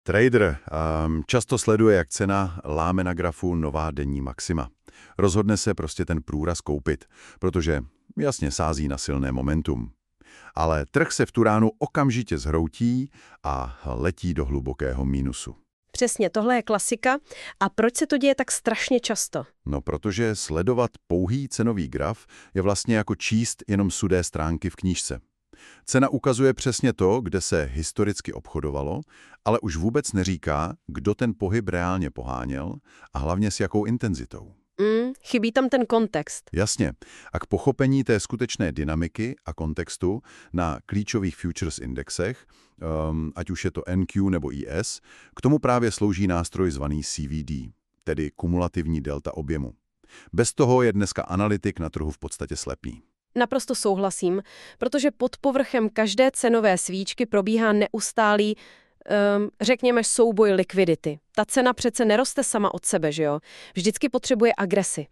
Trader často sleduje, jak cena láme na grafu nová denní maxima. Rozhodne se prostě ten průraz koupit, protože jasně sází na silné momentum. Ale trh se v tu ránu okamžitě zhroutí a letí do hlubokého mínusu. Přesně, tohle je klasika. A proč se to děje tak strašně často? No, protože sledovat pouhý cenový graf je vlastně jako číst jenom sudé stránky v knížce. Cena ukazuje přesně to, kde se historicky obchodovalo, ale už vůbec neříká, kdo ten pohyb reálně poháněl a hlavně s jakou intenzitou. Chybí tam ten kontext. Jasně. A k pochopení té skutečné dynamiky a kontextu na klíčových futures indexech, ať už je to NQ nebo IS, k tomu právě slouží nástroj zvaný CVD, tedy kumulativní delta objemu. Bez toho je dneska analytik na trhu v podstatě slepý. Naprosto souhlasím, protože pod povrchem každé cenové svíčky probíhá neustálý, řekněme, souboj likvidity. Ta cena přece neroste sama od sebe, že jo? Vždycky potřebuje agresi.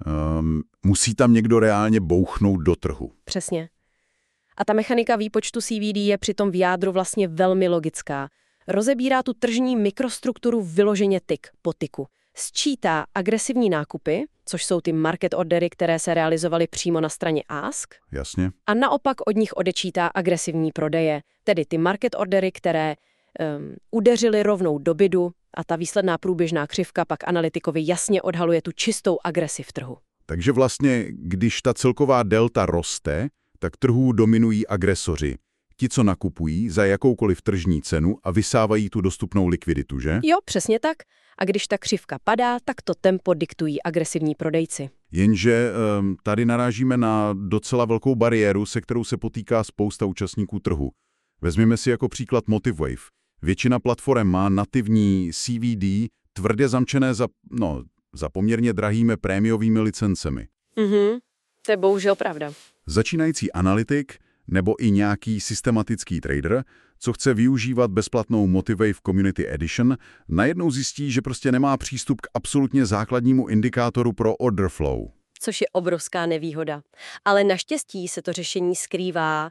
Musí tam někdo reálně bouchnout do trhu. Přesně. A ta mechanika výpočtu CVD je přitom v jádru vlastně velmi logická. Rozebírá tu tržní mikrostrukturu vyloženě tik po tiku. Sčítá agresivní nákupy, což jsou ty market ordery, které se realizovaly přímo na straně ask. Jasně. A naopak od nich odečítá agresivní prodeje, tedy ty market ordery, které udeřily rovnou do bidu a ta výsledná průběžná křivka pak analytikovi jasně odhaluje tu čistou agresi v trhu. Takže vlastně, když ta celková delta roste, tak trhů dominují agresoři. Ti, co nakupují za jakoukoliv tržní cenu a vysávají tu dostupnou likviditu, že? Jo, přesně tak. A když ta křivka padá, tak to tempo diktují agresivní prodejci. Jenže tady narážíme na docela velkou bariéru, se kterou se potýká spousta účastníků trhu. Vezměme si jako příklad Motivwave. Většina platform má nativní CVD tvrdě zamčené za poměrně drahými prémiovými licencemi. To je bohužel pravda. Začínající analytik nebo i nějaký systematický trader, co chce využívat bezplatnou Motivwave Community Edition, najednou zjistí, že prostě nemá přístup k absolutně základnímu indikátoru pro order flow. Což je obrovská nevýhoda. Ale naštěstí se to řešení skrývá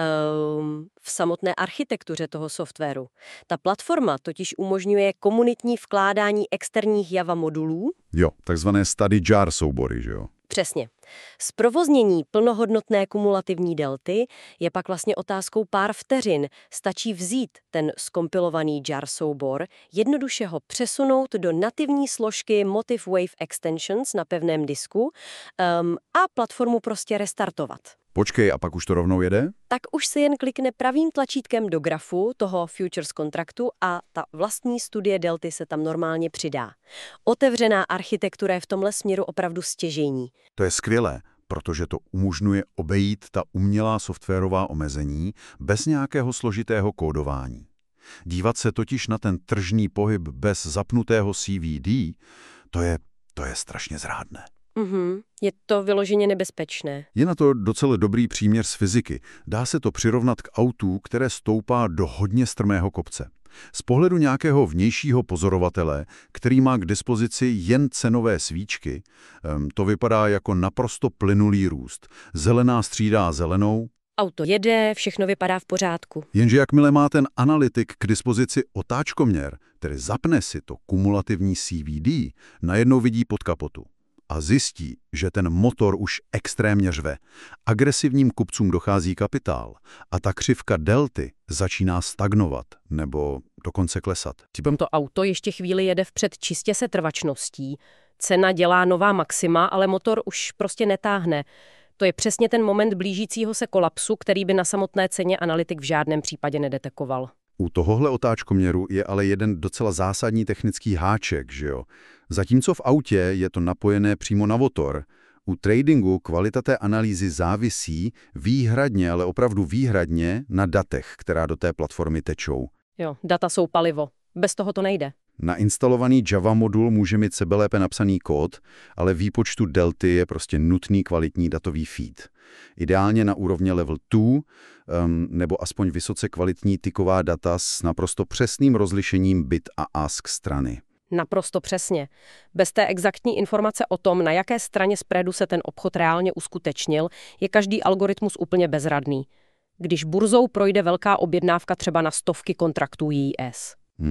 v samotné architektuře toho softwaru. Ta platforma totiž umožňuje komunitní vkládání externích Java modulů. Jo, takzvané study jar soubory, že jo? Přesně. Zprovoznění plnohodnotné kumulativní delty je pak vlastně otázkou pár vteřin. Stačí vzít ten zkompilovaný jar soubor, jednoduše ho přesunout do nativní složky Motivwave Extensions na pevném disku a platformu prostě restartovat. Počkej, a pak už to rovnou jede? Tak už se jen klikne pravým tlačítkem do grafu toho futures kontraktu a ta vlastní studie delty se tam normálně přidá. Otevřená architektura je v tomhle směru opravdu stěžejní. To je skvělé, protože to umožňuje obejít ta umělá softwarová omezení bez nějakého složitého kódování. Dívat se totiž na ten tržní pohyb bez zapnutého CVD, to je strašně zrádné. Je to vyloženě nebezpečné. Je na to docela dobrý příměr z fyziky. Dá se to přirovnat k autu, které stoupá do hodně strmého kopce. Z pohledu nějakého vnějšího pozorovatele, který má k dispozici jen cenové svíčky, to vypadá jako naprosto plynulý růst. Zelená střídá zelenou. Auto jede, všechno vypadá v pořádku. Jenže jakmile má ten analytik k dispozici otáčkoměr, tedy zapne si to kumulativní CVD, najednou vidí pod kapotu. A zjistí, že ten motor už extrémně řve. Agresivním kupcům dochází kapitál a ta křivka delty začíná stagnovat nebo dokonce klesat. To auto ještě chvíli jede vpřed čistě setrvačností. Cena dělá nová maxima, ale motor už prostě netáhne. To je přesně ten moment blížícího se kolapsu, který by na samotné ceně analytik v žádném případě nedetekoval. U tohohle otáčkoměru je ale jeden docela zásadní technický háček, že jo? Zatímco v autě je to napojené přímo na motor, u tradingu kvalita té analýzy závisí výhradně, ale opravdu výhradně na datech, která do té platformy tečou. Jo, data jsou palivo. Bez toho to nejde. Nainstalovaný Java modul může mít sebelépe napsaný kód, ale výpočtu delty je prostě nutný kvalitní datový feed. Ideálně na úrovni level 2, nebo aspoň vysoce kvalitní tiková data s naprosto přesným rozlišením bit a ask strany. Naprosto přesně. Bez té exaktní informace o tom, na jaké straně spreadu se ten obchod reálně uskutečnil, je každý algoritmus úplně bezradný. Když burzou projde velká objednávka třeba na stovky kontraktů IS.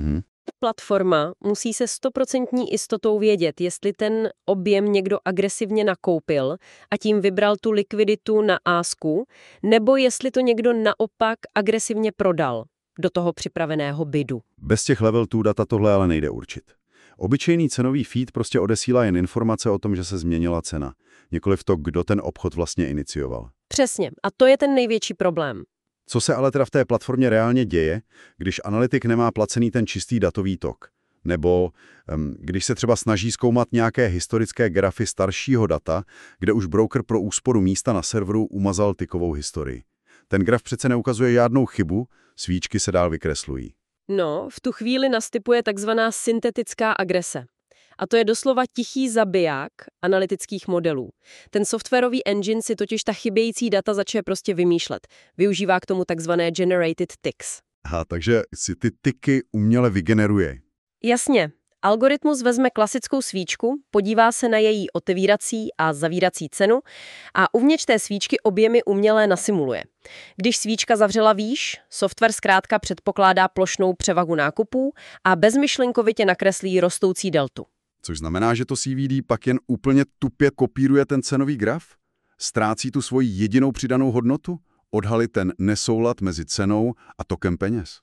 Platforma musí se 100% jistotou vědět, jestli ten objem někdo agresivně nakoupil a tím vybral tu likviditu na asku, nebo jestli to někdo naopak agresivně prodal do toho připraveného bidu. Bez těch level 2 data tohle ale nejde určit. Obyčejný cenový feed prostě odesílá jen informace o tom, že se změnila cena, nikoliv to, kdo ten obchod vlastně inicioval. Přesně. A to je ten největší problém. Co se ale teda v té platformě reálně děje, když analytik nemá placený ten čistý datový tok? Nebo když se třeba snaží zkoumat nějaké historické grafy staršího data, kde už broker pro úsporu místa na serveru umazal tikovou historii. Ten graf přece neukazuje žádnou chybu, svíčky se dál vykreslují. No, v tu chvíli nastupuje takzvaná syntetická agrese. A to je doslova tichý zabiják analytických modelů. Ten softwarový engine si totiž ta chybějící data začne prostě vymýšlet. Využívá k tomu takzvané generated ticks. Aha, takže si ty tiky uměle vygeneruje. Jasně. Algoritmus vezme klasickou svíčku, podívá se na její otevírací a zavírací cenu a uvnitř té svíčky objemy uměle nasimuluje. Když svíčka zavřela výš, software zkrátka předpokládá plošnou převahu nákupů a bezmyšlenkovitě nakreslí rostoucí deltu. Což znamená, že to CVD pak jen úplně tupě kopíruje ten cenový graf? Ztrácí tu svoji jedinou přidanou hodnotu? Odhalit ten nesoulad mezi cenou a tokem peněz?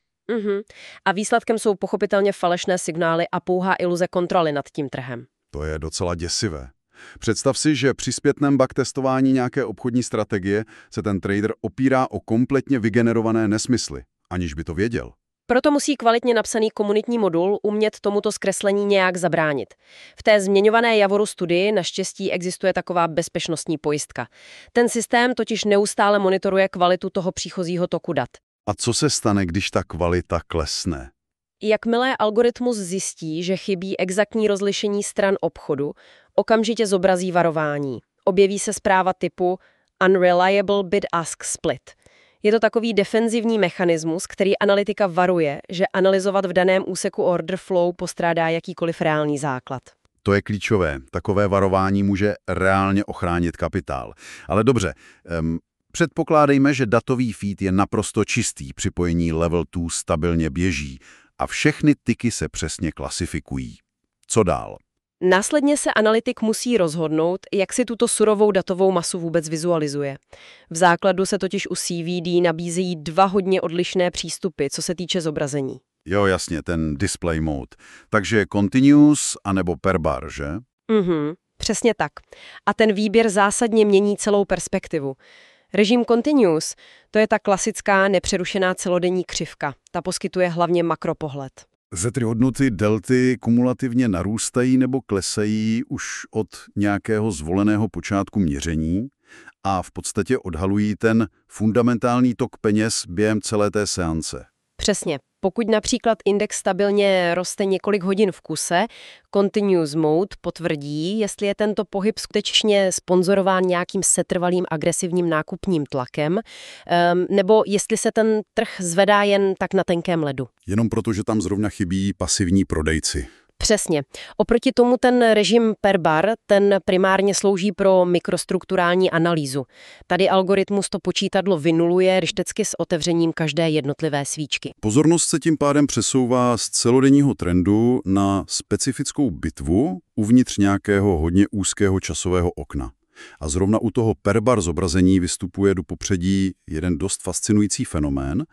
A výsledkem jsou pochopitelně falešné signály a pouhá iluze kontroly nad tím trhem. To je docela děsivé. Představ si, že při zpětném backtestování nějaké obchodní strategie se ten trader opírá o kompletně vygenerované nesmysly, aniž by to věděl. Proto musí kvalitně napsaný komunitní modul umět tomuto zkreslení nějak zabránit. V té změňované Javoru studii naštěstí existuje taková bezpečnostní pojistka. Ten systém totiž neustále monitoruje kvalitu toho příchozího toku dat. A co se stane, když ta kvalita klesne? Jakmile algoritmus zjistí, že chybí exaktní rozlišení stran obchodu, okamžitě zobrazí varování. Objeví se zpráva typu Unreliable Bid-Ask Split. Je to takový defenzivní mechanismus, který analytika varuje, že analyzovat v daném úseku order flow postrádá jakýkoliv reálný základ. To je klíčové. Takové varování může reálně ochránit kapitál. Ale dobře, předpokládejme, že datový feed je naprosto čistý, připojení level 2 stabilně běží a všechny tiky se přesně klasifikují. Co dál? Následně se analytik musí rozhodnout, jak si tuto surovou datovou masu vůbec vizualizuje. V základu se totiž u CVD nabízejí dva hodně odlišné přístupy, co se týče zobrazení. Jo, jasně, ten display mode. Takže continuous anebo per bar, že? Přesně tak. A ten výběr zásadně mění celou perspektivu. Režim continuous, to je ta klasická nepřerušená celodenní křivka. Ta poskytuje hlavně makropohled. Ty hodnoty delty kumulativně narůstají nebo klesají už od nějakého zvoleného počátku měření a v podstatě odhalují ten fundamentální tok peněz během celé té seance. Přesně. Pokud například index stabilně roste několik hodin v kuse, continuous mode potvrdí, jestli je tento pohyb skutečně sponzorován nějakým setrvalým agresivním nákupním tlakem, nebo jestli se ten trh zvedá jen tak na tenkém ledu. Jenom proto, že tam zrovna chybí pasivní prodejci. Přesně. Oproti tomu ten režim per bar, ten primárně slouží pro mikrostrukturální analýzu. Tady algoritmus to počítadlo vynuluje rychtecky s otevřením každé jednotlivé svíčky. Pozornost se tím pádem přesouvá z celodenního trendu na specifickou bitvu uvnitř nějakého hodně úzkého časového okna. A zrovna u toho per bar zobrazení vystupuje do popředí jeden dost fascinující fenomén,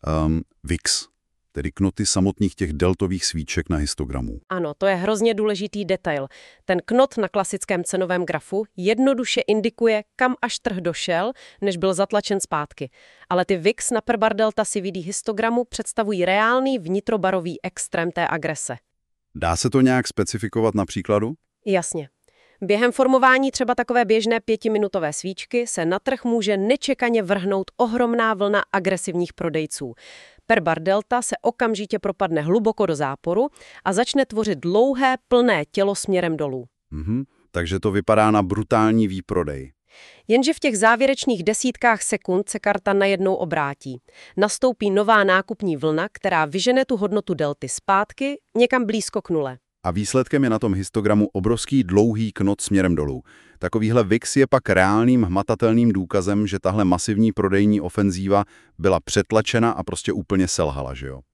VIX. Tedy knoty samotných těch deltových svíček na histogramu. Ano, to je hrozně důležitý detail. Ten knot na klasickém cenovém grafu jednoduše indikuje, kam až trh došel, než byl zatlačen zpátky. Ale ty VIX na per bar delta CVD histogramu představují reálný vnitrobarový extrém té agrese. Dá se to nějak specifikovat na příkladu? Jasně. Během formování třeba takové běžné 5minutové svíčky se na trh může nečekaně vrhnout ohromná vlna agresivních prodejců. Per bar delta se okamžitě propadne hluboko do záporu a začne tvořit dlouhé, plné tělo směrem dolů. Takže to vypadá na brutální výprodej. Jenže v těch závěrečných desítkách sekund se karta najednou obrátí. Nastoupí nová nákupní vlna, která vyžene tu hodnotu delty zpátky někam blízko k nule. A výsledkem je na tom histogramu obrovský dlouhý knot směrem dolů. Takovýhle VIX je pak reálným hmatatelným důkazem, že tahle masivní prodejní ofenzíva byla přetlačena a prostě úplně selhala, že jo?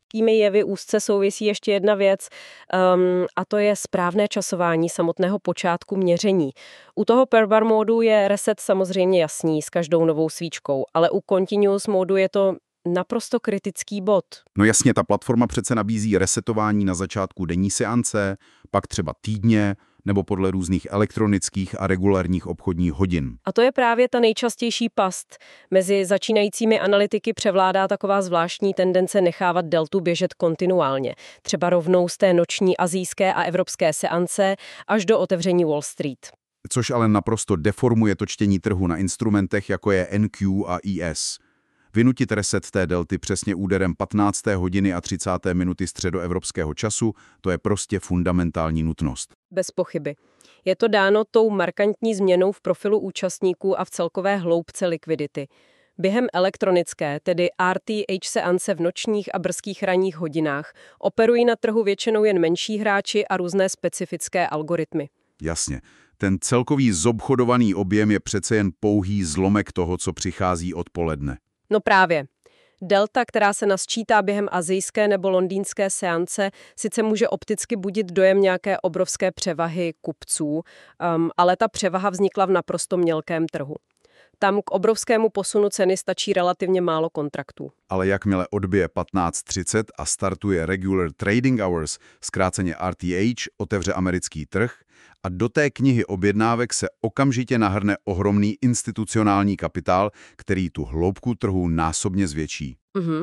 jevy úzce souvisí ještě jedna věc, a to je správné časování samotného počátku měření. U toho per bar módu je reset samozřejmě jasný s každou novou svíčkou, ale u continuous módu je to naprosto kritický bod. No jasně, ta platforma přece nabízí resetování na začátku denní seance, pak třeba týdně, nebo podle různých elektronických a regulárních obchodních hodin. A to je právě ta nejčastější past. Mezi začínajícími analytiky převládá taková zvláštní tendence nechávat deltu běžet kontinuálně. Třeba rovnou z té noční asijské a evropské seance až do otevření Wall Street. Což ale naprosto deformuje to čtení trhu na instrumentech, jako je NQ a ES. Vynutit reset té delty přesně úderem 15. hodiny a 30. minuty středoevropského času, to je prostě fundamentální nutnost. Bez pochyby. Je to dáno tou markantní změnou v profilu účastníků a v celkové hloubce likvidity. Během elektronické, tedy RTH seance v nočních a brzkých ranních hodinách, operují na trhu většinou jen menší hráči a různé specifické algoritmy. Jasně. Ten celkový zobchodovaný objem je přece jen pouhý zlomek toho, co přichází odpoledne. No právě. Delta, která se nasčítá během asijské nebo londýnské seance, sice může opticky budit dojem nějaké obrovské převahy kupců, ale ta převaha vznikla v naprosto mělkém trhu. Tam k obrovskému posunu ceny stačí relativně málo kontraktů. Ale jakmile odbije 15:30 a startuje Regular Trading Hours, zkráceně RTH, otevře americký trh a do té knihy objednávek se okamžitě nahrne ohromný institucionální kapitál, který tu hloubku trhu násobně zvětší.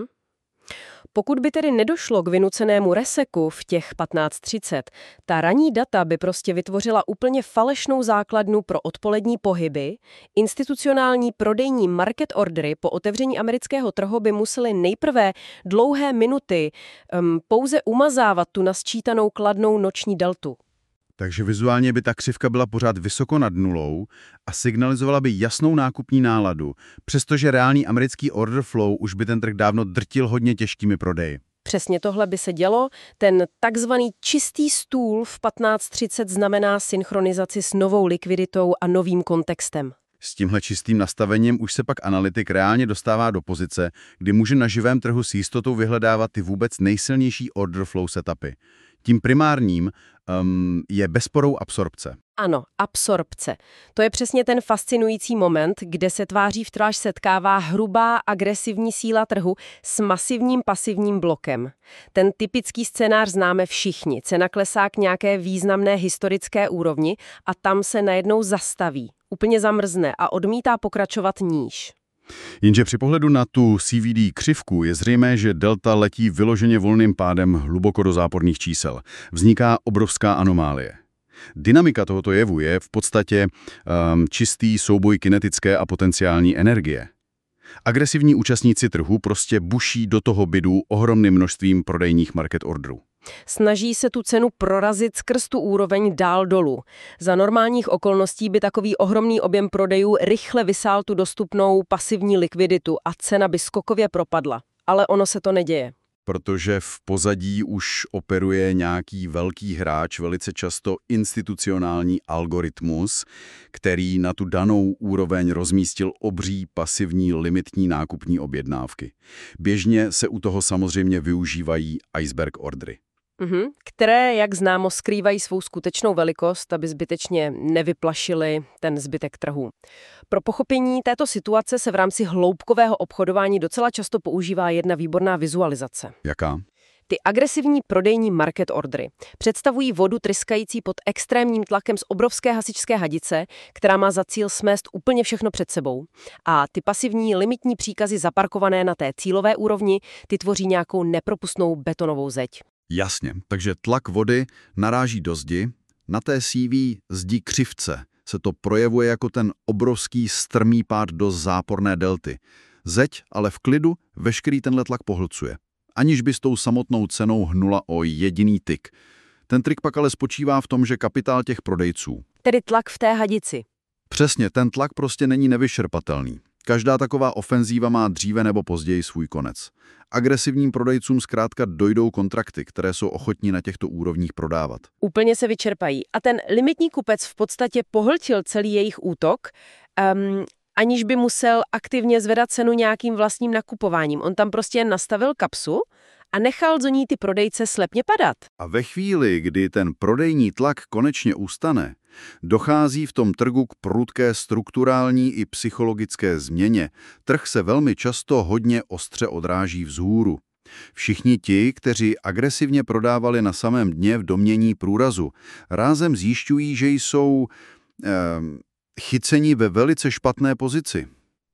Pokud by tedy nedošlo k vynucenému reseku v těch 15:30, ta ranní data by prostě vytvořila úplně falešnou základnu pro odpolední pohyby, institucionální prodejní market ordery po otevření amerického trhu by musely nejprve dlouhé minuty pouze umazávat tu nasčítanou kladnou noční deltu. Takže vizuálně by ta křivka byla pořád vysoko nad nulou a signalizovala by jasnou nákupní náladu, přestože reálný americký order flow už by ten trh dávno drtil hodně těžkými prodeji. Přesně tohle by se dělo. Ten takzvaný čistý stůl v 15:30 znamená synchronizaci s novou likviditou a novým kontextem. S tímhle čistým nastavením už se pak analytik reálně dostává do pozice, kdy může na živém trhu s jistotou vyhledávat ty vůbec nejsilnější order flow setupy. Tím primárním je bezporou absorpce. Ano, absorpce. To je přesně ten fascinující moment, kde se tváří v tvář setkává hrubá agresivní síla trhu s masivním pasivním blokem. Ten typický scénář známe všichni. Cena klesá k nějaké významné historické úrovni a tam se najednou zastaví, úplně zamrzne a odmítá pokračovat níž. Jenže při pohledu na tu CVD křivku je zřejmé, že delta letí vyloženě volným pádem hluboko do záporných čísel. Vzniká obrovská anomálie. Dynamika tohoto jevu je v podstatě čistý souboj kinetické a potenciální energie. Agresivní účastníci trhu prostě buší do toho bidu ohromným množstvím prodejních market orderů. Snaží se tu cenu prorazit skrz tu úroveň dál dolů. Za normálních okolností by takový ohromný objem prodejů rychle vysál tu dostupnou pasivní likviditu a cena by skokově propadla. Ale ono se to neděje. Protože v pozadí už operuje nějaký velký hráč, velice často institucionální algoritmus, který na tu danou úroveň rozmístil obří pasivní limitní nákupní objednávky. Běžně se u toho samozřejmě využívají iceberg ordery. Které, jak známo, skrývají svou skutečnou velikost, aby zbytečně nevyplašili ten zbytek trhu. Pro pochopení této situace se v rámci hloubkového obchodování docela často používá jedna výborná vizualizace. Jaká? Ty agresivní prodejní market ordery představují vodu tryskající pod extrémním tlakem z obrovské hasičské hadice, která má za cíl smést úplně všechno před sebou. A ty pasivní limitní příkazy zaparkované na té cílové úrovni, ty tvoří nějakou nepropustnou betonovou zeď. Jasně, takže tlak vody naráží do zdi, na té CV zdi křivce se to projevuje jako ten obrovský strmý pád do záporné delty. Zeď ale v klidu veškerý tenhle tlak pohlcuje, aniž by s tou samotnou cenou hnula o jediný tik. Ten trik pak ale spočívá v tom, že kapitál těch prodejců. Tedy tlak v té hadici. Přesně, ten tlak prostě není nevyšerpatelný. Každá taková ofenzíva má dříve nebo později svůj konec. Agresivním prodejcům zkrátka dojdou kontrakty, které jsou ochotní na těchto úrovních prodávat. Úplně se vyčerpají. A ten limitní kupec v podstatě pohltil celý jejich útok, aniž by musel aktivně zvedat cenu nějakým vlastním nakupováním. On tam prostě nastavil kapsu a nechal do ní ty prodejce slepně padat. A ve chvíli, kdy ten prodejní tlak konečně ustane, dochází v tom trhu k prudké strukturální i psychologické změně. Trh se velmi často hodně ostře odráží vzhůru. Všichni ti, kteří agresivně prodávali na samém dně v domnění průrazu, rázem zjišťují, že jsou chyceni ve velice špatné pozici.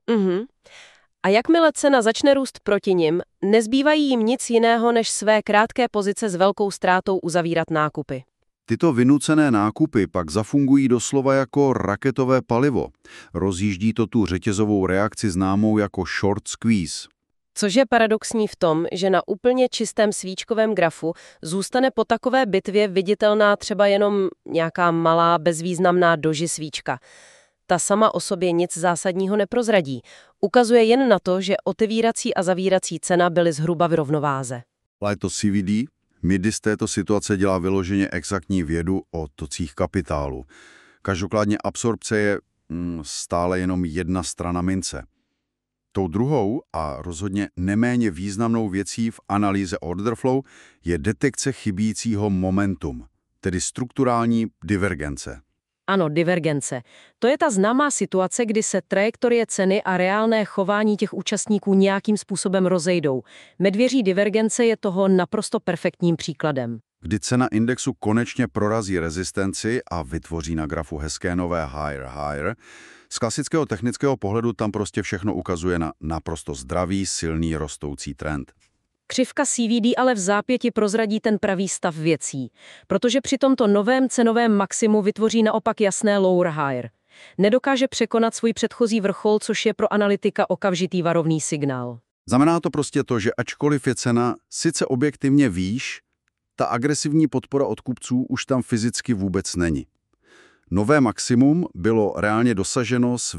A jakmile cena začne růst proti nim, nezbývají jim nic jiného, než své krátké pozice s velkou ztrátou uzavírat nákupy. Tyto vynucené nákupy pak zafungují doslova jako raketové palivo. Rozjíždí to tu řetězovou reakci známou jako short squeeze. Což je paradoxní v tom, že na úplně čistém svíčkovém grafu zůstane po takové bitvě viditelná třeba jenom nějaká malá bezvýznamná doži svíčka. Ta sama o sobě nic zásadního neprozradí. Ukazuje jen na to, že otevírací a zavírací cena byly zhruba v rovnováze. Ale to CVD, MIDI z této situace dělá vyloženě exaktní vědu o tocích kapitálu. Každopádně absorpce je stále jenom jedna strana mince. Tou druhou a rozhodně neméně významnou věcí v analýze order flow je detekce chybícího momentum, tedy strukturální divergence. Ano, divergence. To je ta známá situace, kdy se trajektorie ceny a reálné chování těch účastníků nějakým způsobem rozejdou. Medvěří divergence je toho naprosto perfektním příkladem. Kdy cena indexu konečně prorazí rezistenci a vytvoří na grafu hezké nové higher. Z klasického technického pohledu tam prostě všechno ukazuje na naprosto zdravý, silný rostoucí trend. Křivka CVD ale v zápěti prozradí ten pravý stav věcí, protože při tomto novém cenovém maximu vytvoří naopak jasné lower higher. Nedokáže překonat svůj předchozí vrchol, což je pro analytika okamžitý varovný signál. Znamená to prostě to, že ačkoliv je cena sice objektivně výš, ta agresivní podpora od kupců už tam fyzicky vůbec není. Nové maximum bylo reálně dosaženo s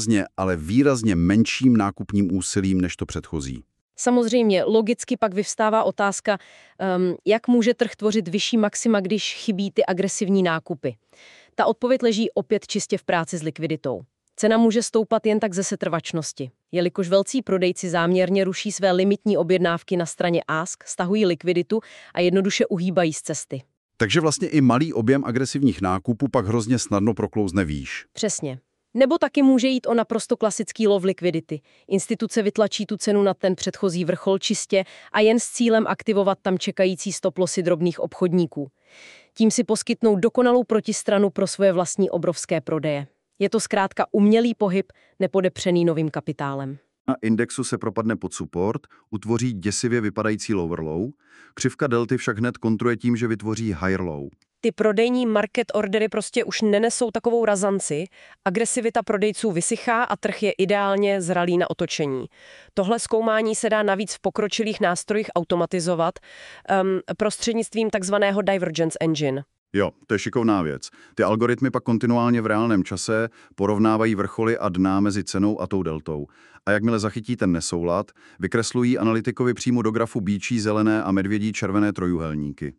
výrazně menším nákupním úsilím než to předchozí. Samozřejmě, logicky pak vyvstává otázka, jak může trh tvořit vyšší maxima, když chybí ty agresivní nákupy. Ta odpověď leží opět čistě v práci s likviditou. Cena může stoupat jen tak ze setrvačnosti. Jelikož velcí prodejci záměrně ruší své limitní objednávky na straně ask, stahují likviditu a jednoduše uhýbají z cesty. Takže vlastně i malý objem agresivních nákupů pak hrozně snadno proklouzne výš. Přesně. Nebo taky může jít o naprosto klasický lov likvidity. Instituce vytlačí tu cenu na ten předchozí vrchol čistě a jen s cílem aktivovat tam čekající stoplosy drobných obchodníků. Tím si poskytnou dokonalou protistranu pro svoje vlastní obrovské prodeje. Je to zkrátka umělý pohyb, nepodepřený novým kapitálem. Na indexu se propadne pod support, utvoří děsivě vypadající lower low, křivka delty však hned kontruje tím, že vytvoří higher low. Ty prodejní market ordery prostě už nenesou takovou razanci, agresivita prodejců vysychá a trh je ideálně zralý na otočení. Tohle zkoumání se dá navíc v pokročilých nástrojích automatizovat prostřednictvím takzvaného divergence engine. Jo, to je šikovná věc. Ty algoritmy pak kontinuálně v reálném čase porovnávají vrcholy a dna mezi cenou a tou deltou. A jakmile zachytí ten nesoulad, vykreslují analytikovi přímo do grafu bíčí zelené a medvědí červené trojuhelníky.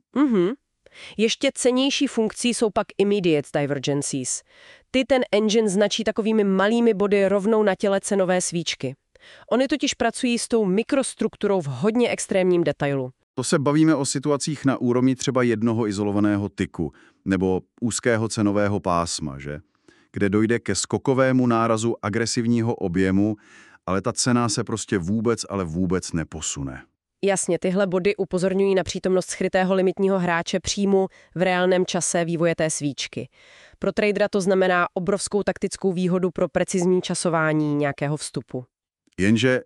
Ještě cennější funkcí jsou pak immediate divergences. Ty ten engine značí takovými malými body rovnou na těle cenové svíčky. Oni totiž pracují s tou mikrostrukturou v hodně extrémním detailu. To se bavíme o situacích na úrovni třeba jednoho izolovaného tyku nebo úzkého cenového pásma, že? Kde dojde ke skokovému nárazu agresivního objemu, ale ta cena se prostě vůbec neposune. Jasně, tyhle body upozorňují na přítomnost skrytého limitního hráče přímo v reálném čase vývoje té svíčky. Pro tradera to znamená obrovskou taktickou výhodu pro precizní časování nějakého vstupu. Jenže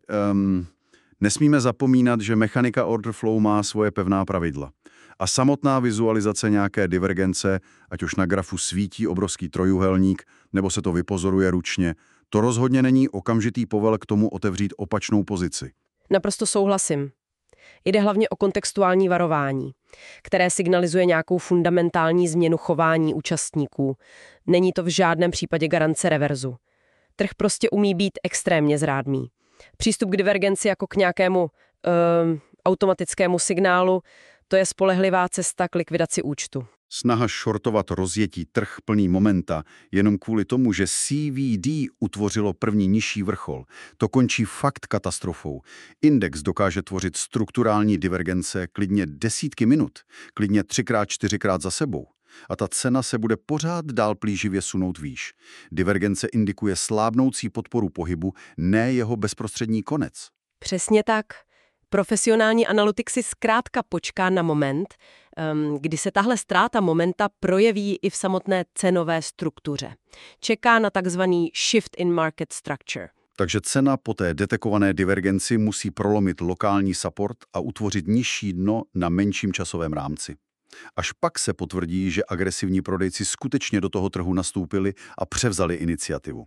nesmíme zapomínat, že mechanika order flow má svoje pevná pravidla. A samotná vizualizace nějaké divergence, ať už na grafu svítí obrovský trojuhelník, nebo se to vypozoruje ručně, to rozhodně není okamžitý povel k tomu otevřít opačnou pozici. Naprosto souhlasím. Jde hlavně o kontextuální varování, které signalizuje nějakou fundamentální změnu chování účastníků. Není to v žádném případě garance reverzu. Trh prostě umí být extrémně zrádný. Přístup k divergenci jako k nějakému automatickému signálu, To je spolehlivá cesta k likvidaci účtu. Snaha šortovat rozjetí trh plný momenta jenom kvůli tomu, že CVD utvořilo první nižší vrchol. To končí fakt katastrofou. Index dokáže tvořit strukturální divergence klidně desítky minut, klidně 3x, 4x za sebou. A ta cena se bude pořád dál plíživě sunout výš. Divergence indikuje slábnoucí podporu pohybu, ne jeho bezprostřední konec. Přesně tak. Profesionální analytik si zkrátka počká na moment, kdy se tahle ztráta momenta projeví i v samotné cenové struktuře. Čeká na takzvaný shift in market structure. Takže cena po té detekované divergenci musí prolomit lokální support a utvořit nižší dno na menším časovém rámci. Až pak se potvrdí, že agresivní prodejci skutečně do toho trhu nastoupili a převzali iniciativu.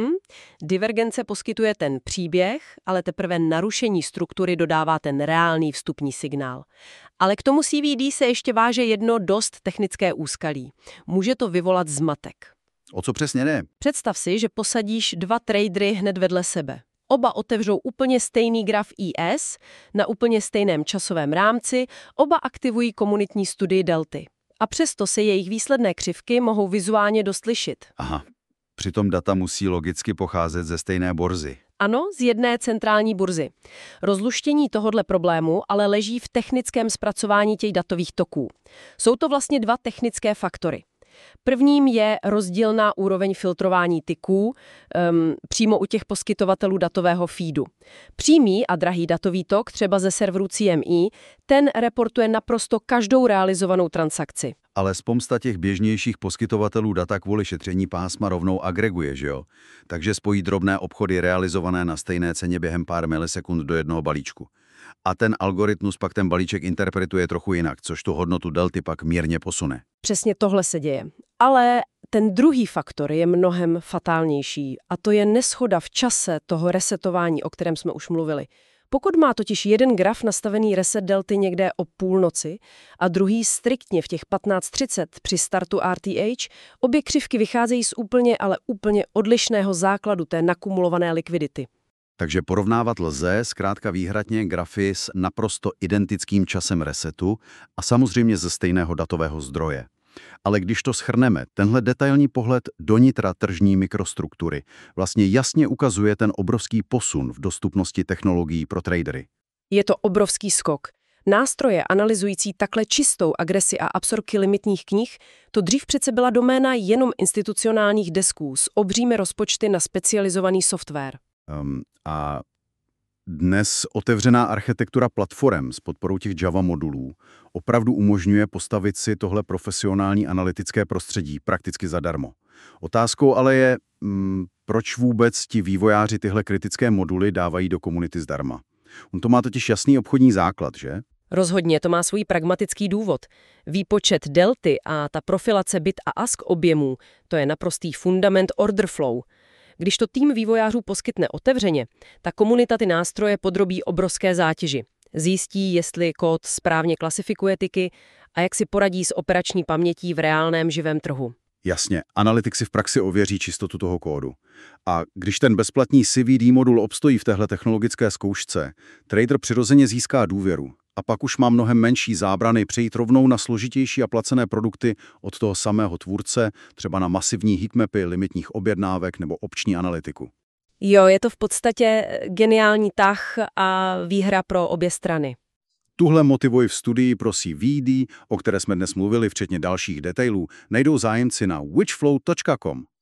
Divergence poskytuje ten příběh, ale teprve narušení struktury dodává ten reálný vstupní signál. Ale k tomu CVD se ještě váže jedno dost technické úskalí. Může to vyvolat zmatek. O co přesně jde? Představ si, že posadíš dva tradery hned vedle sebe. Oba otevřou úplně stejný graf IS na úplně stejném časovém rámci, oba aktivují komunitní studii delty. A přesto se jejich výsledné křivky mohou vizuálně dost lišit. Aha, přitom data musí logicky pocházet ze stejné burzy. Ano, z jedné centrální burzy. Rozluštění tohodle problému ale leží v technickém zpracování těch datových toků. Jsou to vlastně dva technické faktory. Prvním je rozdílná úroveň filtrování tyků přímo u těch poskytovatelů datového feedu. Přímý a drahý datový tok, třeba ze serveru CME, ten reportuje naprosto každou realizovanou transakci. Ale spousta těch běžnějších poskytovatelů data kvůli šetření pásma rovnou agreguje, že jo? Takže spojí drobné obchody realizované na stejné ceně během pár milisekund do jednoho balíčku. A ten algoritmus pak ten balíček interpretuje trochu jinak, což tu hodnotu delty pak mírně posune. Přesně tohle se děje. Ale ten druhý faktor je mnohem fatálnější a to je neshoda v čase toho resetování, o kterém jsme už mluvili. Pokud má totiž jeden graf nastavený reset delty někde o půlnoci a druhý striktně v těch 15:30 při startu RTH, obě křivky vycházejí z úplně odlišného základu té nakumulované likvidity. Takže porovnávat lze zkrátka výhradně grafy s naprosto identickým časem resetu a samozřejmě ze stejného datového zdroje. Ale když to shrneme, tenhle detailní pohled do nitra tržní mikrostruktury vlastně jasně ukazuje ten obrovský posun v dostupnosti technologií pro tradery. Je to obrovský skok. Nástroje analyzující takhle čistou agresi a absorpci limitních knih, to dřív přece byla doména jenom institucionálních desků s obřími rozpočty na specializovaný software. A dnes otevřená architektura platform s podporou těch Java modulů opravdu umožňuje postavit si tohle profesionální analytické prostředí prakticky zadarmo. Otázkou ale je, proč vůbec ti vývojáři tyhle kritické moduly dávají do komunity zdarma. On to má totiž jasný obchodní základ, že? Rozhodně to má svůj pragmatický důvod. Výpočet delty a ta profilace bit a ask objemů, to je naprostý fundament order flow. Když to tým vývojářů poskytne otevřeně, ta komunita ty nástroje podrobí obrovské zátěži. Zjistí, jestli kód správně klasifikuje tiky a jak si poradí s operační pamětí v reálném živém trhu. Jasně, analytik si v praxi ověří čistotu toho kódu. A když ten bezplatný CVD modul obstojí v téhle technologické zkoušce, trader přirozeně získá důvěru. A pak už má mnohem menší zábrany přejít rovnou na složitější a placené produkty od toho samého tvůrce, třeba na masivní heatmapy, limitních objednávek nebo opční analytiku. Jo, je to v podstatě geniální tah a výhra pro obě strany. Tuhle motivuji v studii pro CVD, o které jsme dnes mluvili, včetně dalších detailů, najdou zájemci na witchflow.com.